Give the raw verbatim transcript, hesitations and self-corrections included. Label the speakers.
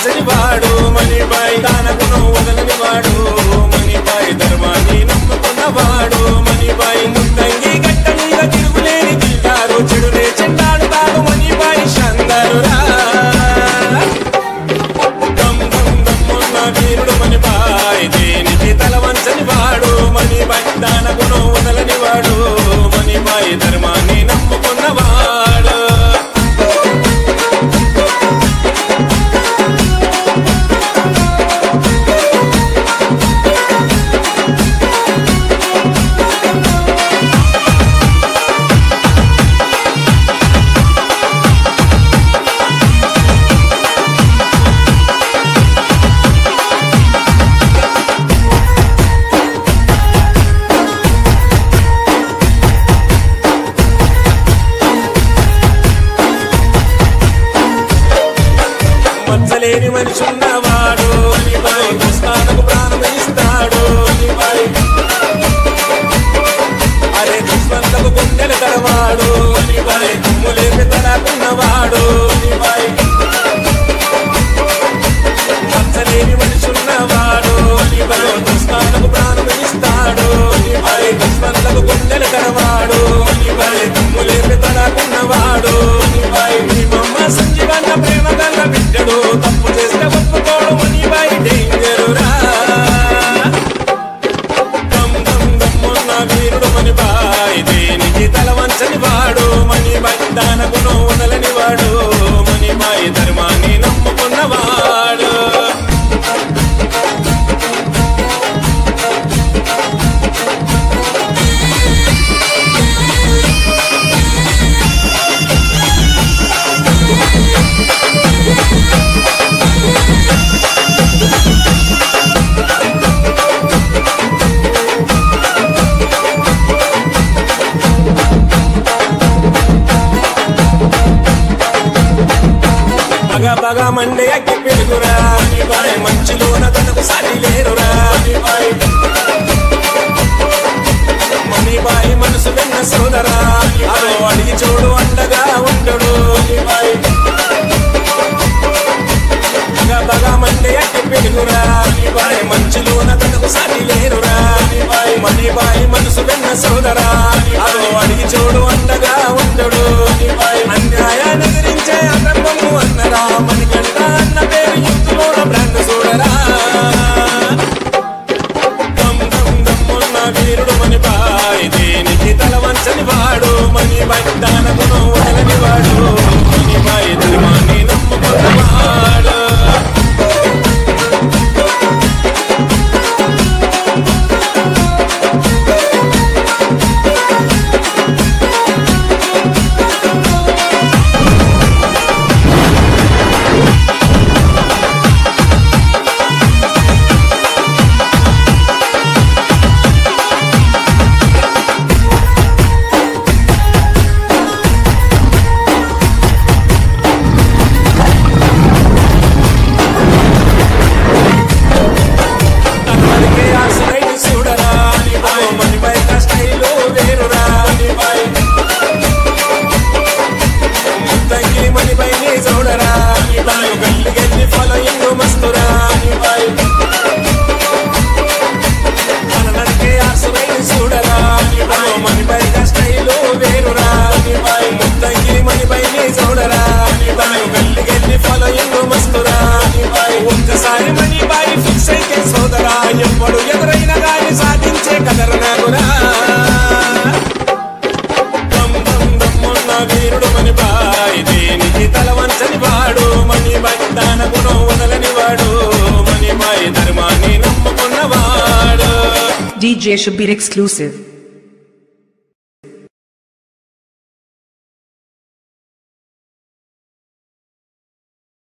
Speaker 1: వంచని వాడు మణిబాయి తన గుణం వదలని వాడు మణిబాయి ధర్మాన్ని నమ్ముకున్నవాడు మణిబాయి ముద్దంగి గట్ట మీద తిరుగులేని తింటారు చెడునే చెండాడుతాడు మణిబాయి షందరురా దమ్ దమ్ దమ్మున్న వీరుడు మణిబాయి దేనికి తల వంచని వాడు మణిబాయి తన గుణం వదలని వాడు మణిబాయి ధర్మాన్ని నమ్ముకున్నవాడు మచ్చలేని మనిషి ఉన్నవాడు కృష్ణాలకు ప్రాణం ఇస్తాడు అరే దుష్మంతకు గుండెలు తరవాడు అరే తుమ్ములేపి తలకున్నవాడు మచ్చలేని మనిషి ఉన్నవాడు కృష్ణాలకు ప్రాణం ఇస్తాడు అరే దుష్మంతకు గుండెలు తరవాడు అరే తుమ్ములేపి తలకున్నవాడు బొమ్మ సంజీవన్న ప్రేమ గల్ల బిడ్డడు తప్పు చేస్తే ఒప్పుకోడు మణిబాయి డేంజరురా దమ్ దమ్ దమ్మున్న వీరుడు మణిబాయి దేనికి తల వంచని వాడు మణిబాయి దాన గుణం వదలని వాడు మణిబాయి ధర్మాన్ని నమ్ముకున్నవాడు బగ బగ మండే అగ్గి పెరుగురా మంచులోన తనకు సాటి లేరురా మణిబాయి మనసు విన్న సోదరా అదో అడిగి చూడు అండగా ఉండడు బగ బగ మండే అగ్గి పెరుగురా మంచులోన తనకు సాటి లేరురా మణిబాయి మనసు విన్న సోదరా అదో అడిగి చూడు అండగా ఉండడు అన్యాయాన్ని గురించే అక్రమము అన్నరా మణికంఠ అన్న పేరు యుద్ధంలో బ్రాండ్ చూడరా దమ్ దమ్ దమ్మున్న వీరుడు మణిబాయి దేనికి తల వంచని వాడు మణిబాయి దాన గుణం వదలని వాడు మణిబాయి ధర్మాన్ని నమ్ముకున్నవాడు ఒక్కసారి మణిబాయి ఫిక్స్ అయితే సోదరా ఎప్పుడు ఎదురైనా గాని సాధించే కదరనాగురా దమ్ దమ్ దమ్మున్న వీరుడు మణిబాయి దేనికి తల వంచని వాడు మణిబాయి దాన గుణం వదలని వాడు మణిబాయి ధర్మాన్ని నమ్ముకున్నవాడు.
Speaker 2: D J Shabir exclusive.